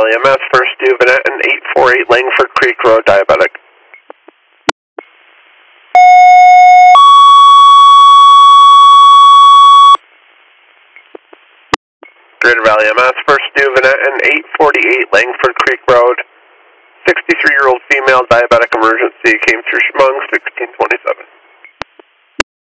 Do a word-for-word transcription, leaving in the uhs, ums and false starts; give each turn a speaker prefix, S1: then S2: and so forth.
S1: Valley M S, First Duvenet, and eight forty-eight Langford Creek Road, diabetic. Greater Valley M S, First Duvenet, and eight forty-eight Langford Creek Road. sixty-three-year-old female, diabetic emergency, came through Schmung, sixteen twenty-seven.